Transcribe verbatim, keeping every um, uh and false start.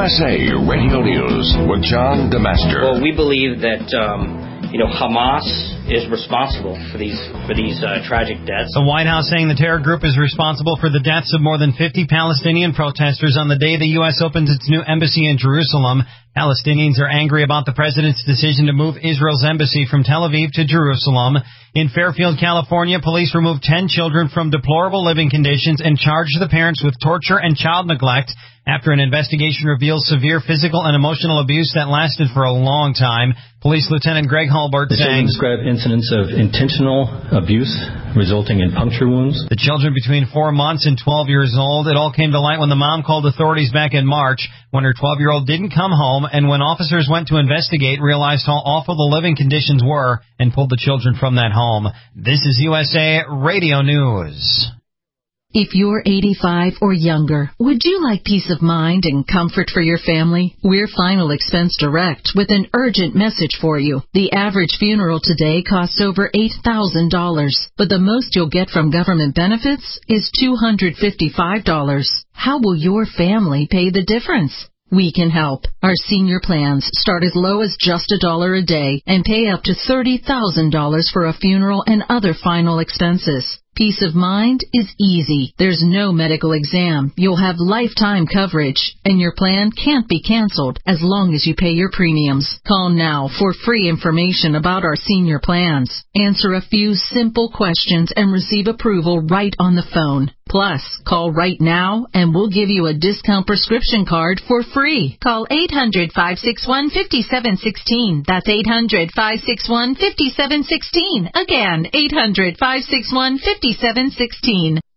S A Radio News with John DeMaster. Well, we believe that um, you know Hamas is responsible for these for these uh, tragic deaths. The White House saying the terror group is responsible for the deaths of more than fifty Palestinian protesters on the day the U S opens its new embassy in Jerusalem. Palestinians are angry about the president's decision to move Israel's embassy from Tel Aviv to Jerusalem. In Fairfield, California, police removed ten children from deplorable living conditions and charged the parents with torture and child neglect after an investigation reveals severe physical and emotional abuse that lasted for a long time. Police Lieutenant Greg Hulbert saying, described incidents of intentional abuse resulting in puncture wounds. The children between four months and twelve years old. It all came to light when the mom called authorities back in March when her twelve-year-old didn't come home, and when officers went to investigate, realized how awful the living conditions were and pulled the children from that home. This is U S A Radio News. If you're eighty-five or younger, would you like peace of mind and comfort for your family? We're Final Expense Direct with an urgent message for you. The average funeral today costs over eight thousand dollars, but the most you'll get from government benefits is two hundred fifty-five dollars. How will your family pay the difference? We can help. Our senior plans start as low as just a dollar a day and pay up to thirty thousand dollars for a funeral and other final expenses. Peace of mind is easy. There's no medical exam. You'll have lifetime coverage, and your plan can't be canceled as long as you pay your premiums. Call now for free information about our senior plans. Answer a few simple questions and receive approval right on the phone. Plus, call right now and we'll give you a discount prescription card for free. Call eight hundred, five six one, five seven one six. That's eight hundred, five six one, five seven one six. Again, eight hundred, five six one, five seven one six.